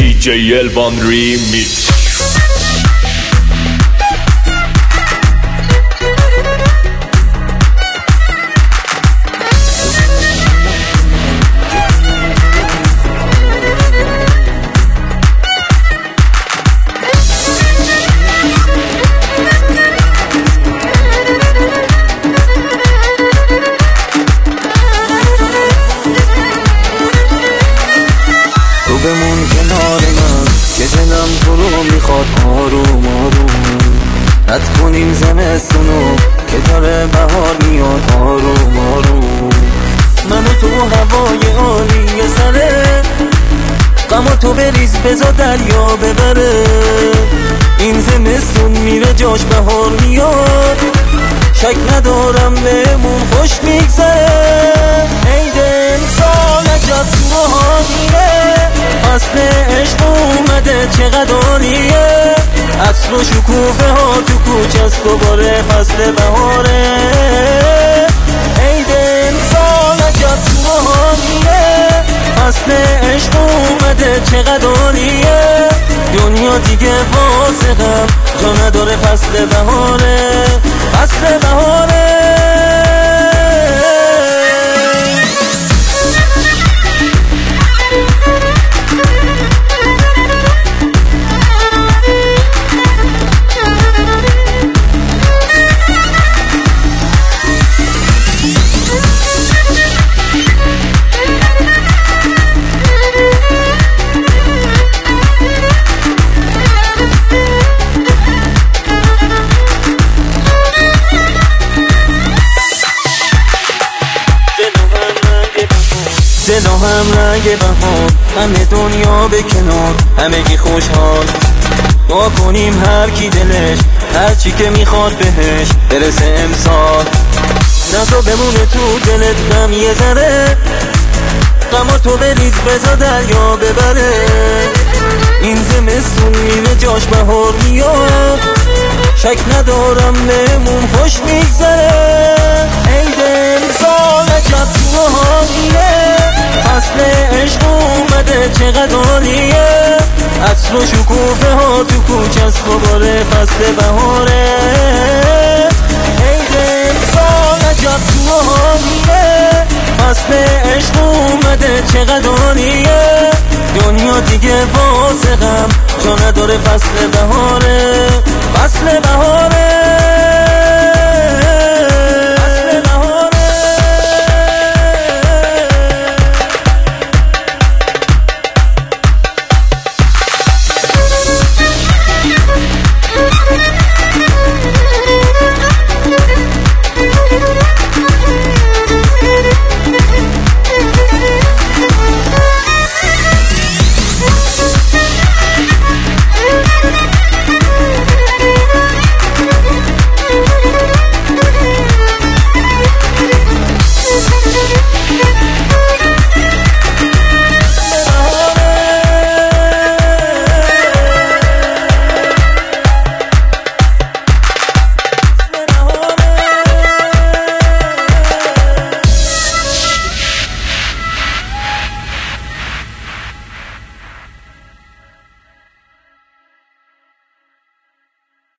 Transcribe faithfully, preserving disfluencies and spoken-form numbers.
دی جی الوان ریمیکس. بمون کنار من که دلم تو رو میخواد آروم آروم. رد کنیم زمستونو که داره بهار میاد آروم آروم. من و تو هوای عالی سره غم تو بریز بزا دریا ببره. این زمستون میره جاش بهار میاد. شک ندارم بهمون خوش میگذره. ای دل سال عجب تو ها میره. فصل عشق اومده چقدر عالیه. عطر و شکوفه ها تو کوچه است دوباره فصل بهاره. ای دل سال عجب تو ها میره. فصل عشق اومده چقدر عالیه. دنیا دیگه فاسقم جا نداره فصل بهاره. فصل بهاره. دلا هم رنگ بهار، همه دنیا به کنار، همگی خوشحال. با کنیم هر کی دلش هر چی که میخواد بهش برسه امسال. نزا بمونه تو دلت غم یه ذره. غم تو بریز بزا دریا ببره. این زمستون میره جاش بهار میاد. شک ندارم بهمون خوش میگذره. ای دل سال عجب تو ها میره. فصل عشق اومده چقدر عالیه. عطر و شکوفه ها تو کوچه است دوباره فصل بهاره. ای دل سال عجب تو ها میره. فصل عشق اومده چقدر عالیه. دنیا دیگه فاسقم جا نداره فصل بهاره. فصل بهاره.